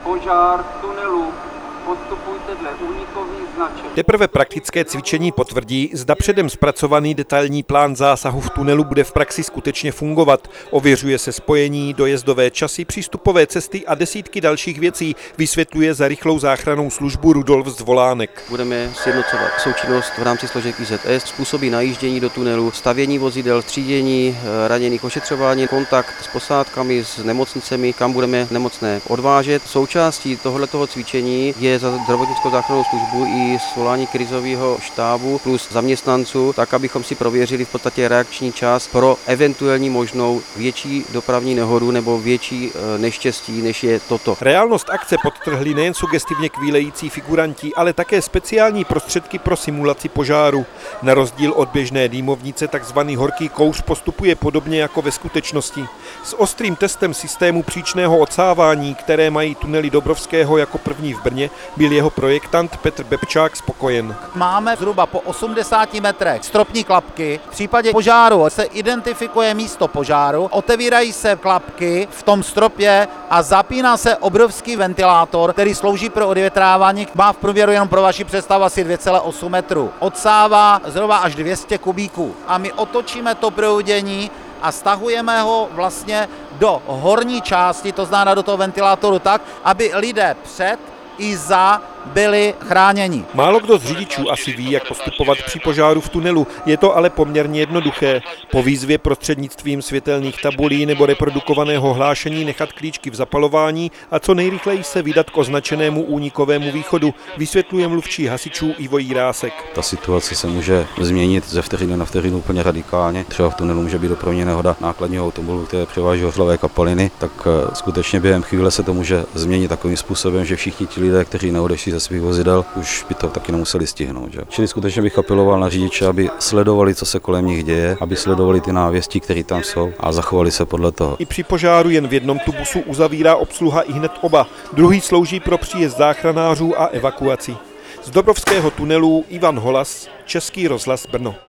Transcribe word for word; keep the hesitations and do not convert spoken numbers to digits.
Požár v tunelu. Postupujte dle únikových značek. Teprve praktické cvičení potvrdí, zda předem zpracovaný detailní plán zásahu v tunelu bude v praxi skutečně fungovat. Ověřuje se spojení, dojezdové časy, přístupové cesty a desítky dalších věcí, vysvětluje za rychlou záchrannou službu Rudolf Zvolánek. Budeme sjednocovat součinnost v rámci složek I Z S, způsoby najíždění do tunelu, stavění vozidel, třídění raněných, ošetřování, kontakt s posádkami, s nemocnicemi, kam budeme nemocné odvážet. Součástí tohoto cvičení je za zdravotnickou záchrannou službu i svolání krizového štábu plus zaměstnanců, tak abychom si prověřili v podstatě reakční čas pro eventuální možnou větší dopravní nehodu nebo větší neštěstí, než je toto. Reálnost akce podtrhli nejen sugestivně kvílející figuranti, ale také speciální prostředky pro simulaci požáru. Na rozdíl od běžné dýmovnice takzvaný horký kouř postupuje podobně jako ve skutečnosti. S ostrým testem systému příčného odsávání, které mají tunely Dobrovského jako první v Brně, byl jeho projektant Petr Bebčák spokojen. Máme zhruba po osmdesáti metrech stropní klapky. V případě požáru se identifikuje místo požáru, otevírají se klapky v tom stropě a zapíná se obrovský ventilátor, který slouží pro odvětrávání. Má v průměru jenom pro vaši představu asi dvě celé osm metru. Odsává zhruba až dvě stě kubíků. A my otočíme to proudění a stahujeme ho vlastně do horní části, to znamená do toho ventilátoru tak, aby lidé před i za byli chráněni. Málo kdo z řidičů asi ví, jak postupovat při požáru v tunelu, je to ale poměrně jednoduché. Po výzvě prostřednictvím světelných tabulí nebo reprodukovaného hlášení nechat klíčky v zapalování a co nejrychleji se vydat k označenému únikovému východu, vysvětluje mluvčí hasičů Ivo Jirásek. Ta situace se může změnit ze vteřiny na vteřinu úplně radikálně. Třeba v tunelu může být dopravní nehoda nákladního automobilu, které převáží hořlavé kapaliny, tak skutečně během chvíle se to může změnit takovým způsobem, že všichni ti lidé, kteří neodešli ze svých vozidel, už by to taky nemuseli stihnout. Že? Čili skutečně bych apeloval na řidiče, aby sledovali, co se kolem nich děje, aby sledovali ty návěstí, které tam jsou a zachovali se podle toho. I při požáru jen v jednom tubusu uzavírá obsluha i hned oba. Druhý slouží pro příjezd záchranářů a evakuaci. Z Dobrovského tunelu Ivan Holas, Český rozhlas Brno.